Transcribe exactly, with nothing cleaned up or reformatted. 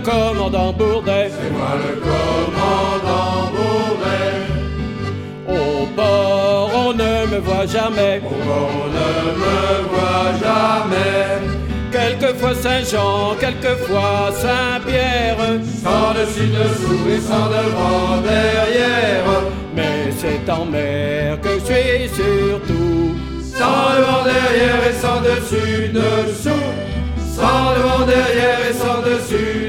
commandant Bourdet. C'est moi le commandant Bourdet. Au port on ne me voit jamais. Au port on ne me voit jamais. Quelquefois Saint-Jean, quelquefois Saint-Pierre, sans dessus dessous et sans devant derrière. Mais c'est en mer que je suis surtout. Sans devant derrière et sans dessus dessous. Sans devant derrière et sans dessus